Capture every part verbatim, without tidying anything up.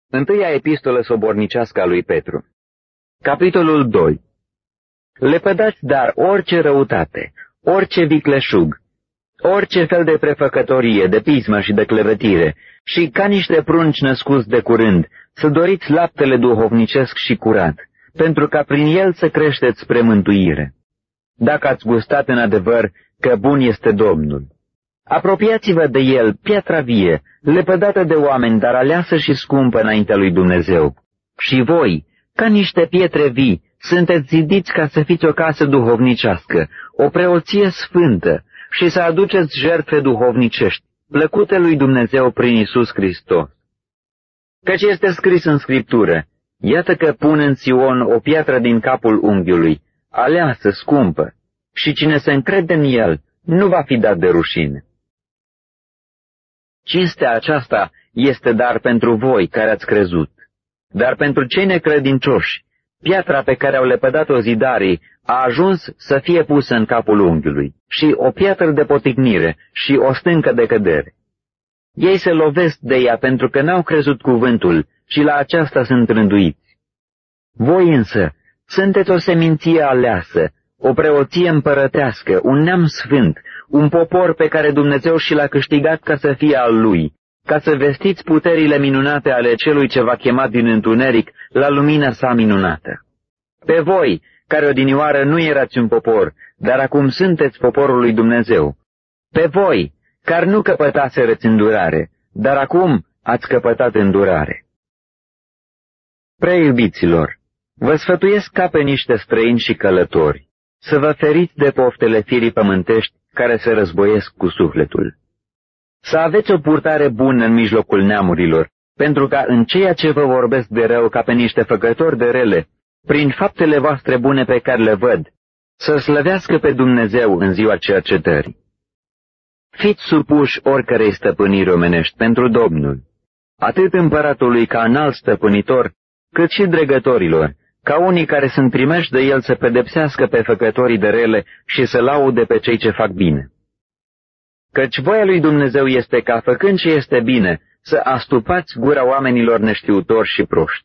Întâia epistolă sobornicească a lui Petru. Capitolul doi. Lepădați dar orice răutate, orice vicleșug, orice fel de prefăcătorie, de pismă și de clevetire, și ca niște prunci născuți de curând, să doriți laptele duhovnicesc și curat, pentru ca prin el să creșteți spre mântuire. Dacă ați gustat în adevăr că bun este Domnul. Apropiați-vă de el, piatra vie, lepădată de oameni, dar aleasă și scumpă înaintea lui Dumnezeu. Și voi, ca niște pietre vii, sunteți zidiți ca să fiți o casă duhovnicească, o preoție sfântă, și să aduceți jertfe duhovnicești, plăcute lui Dumnezeu prin Iisus Hristos. Căci este scris în Scriptură, iată că pun în Sion o piatră din capul unghiului, aleasă, scumpă, și cine se încrede în el nu va fi dat de rușine. Cinstea aceasta este dar pentru voi care ați crezut, dar pentru cei necredincioși, piatra pe care au lepădat-o zidarii a ajuns să fie pusă în capul unghiului, și o piatră de poticnire și o stâncă de cădere. Ei se lovesc de ea pentru că n-au crezut cuvântul și la aceasta sunt rânduiți. Voi însă sunteți o seminție aleasă, o preoție împărătească, un neam sfânt, un popor pe care Dumnezeu și l-a câștigat ca să fie al lui, ca să vestiți puterile minunate ale celui ce v-a chemat din întuneric la lumina sa minunată. Pe voi, care odinioară nu erați un popor, dar acum sunteți poporul lui Dumnezeu. Pe voi, care nu căpătaserăți îndurare, dar acum ați căpătat îndurare. Preiubiților, vă sfătuiesc ca pe niște străini și călători, să vă feriți de poftele firii pământești care se războiesc cu sufletul. Să aveți o purtare bună în mijlocul neamurilor, pentru ca în ceea ce vă vorbesc de rău ca pe niște făcători de rele, prin faptele voastre bune pe care le văd, să slăvească pe Dumnezeu în ziua cercetării. Fiți supuși oricărei stăpâniri omenești pentru Domnul, atât împăratului ca înalt stăpânitor, cât și dregătorilor, ca unii care sunt trimeși de el să pedepsească pe făcătorii de rele și să laude pe cei ce fac bine. Căci voia lui Dumnezeu este ca, făcând ce este bine, să astupați gura oamenilor neștiutori și proști.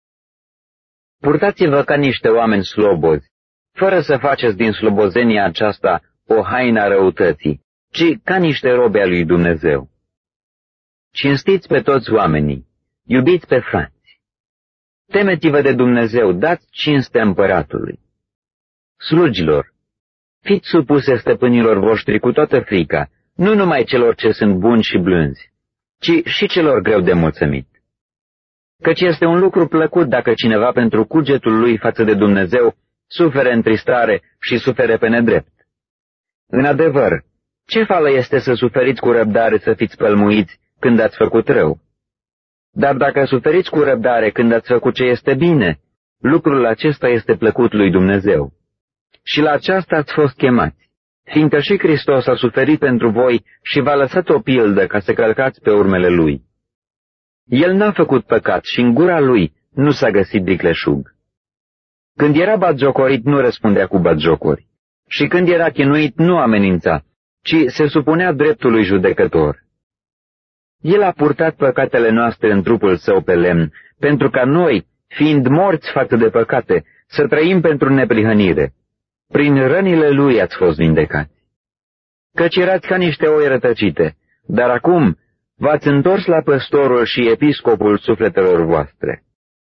Purtați-vă ca niște oameni slobozi, fără să faceți din slobozenia aceasta o haină a răutății, ci ca niște robe al lui Dumnezeu. Cinstiți pe toți oamenii, iubiți pe frați. Temeți-vă de Dumnezeu, dați cinste împăratului. Slugilor, fiți supuse stăpânilor voștri cu toată frica, nu numai celor ce sunt buni și blânzi, ci și celor greu de mulțumit. Căci este un lucru plăcut dacă cineva pentru cugetul lui față de Dumnezeu sufere întristare și sufere pe nedrept. În adevăr, ce fală este să suferiți cu răbdare să fiți pălmuiți când ați făcut rău? Dar dacă suferiți cu răbdare când ați făcut ce este bine, lucrul acesta este plăcut lui Dumnezeu. Și la aceasta ați fost chemați, fiindcă și Hristos a suferit pentru voi și v-a lăsat o pildă ca să călcați pe urmele lui. El n-a făcut păcat și în gura lui nu s-a găsit vicleșug. Când era batjocorit, nu răspundea cu batjocuri, și când era chinuit, nu amenința, ci se supunea dreptului judecător. El a purtat păcatele noastre în trupul său pe lemn, pentru ca noi, fiind morți față de păcate, să trăim pentru neprihănire. Prin rănile lui ați fost vindecați. Căci erați ca niște oi rătăcite, dar acum v-ați întors la păstorul și episcopul sufletelor voastre.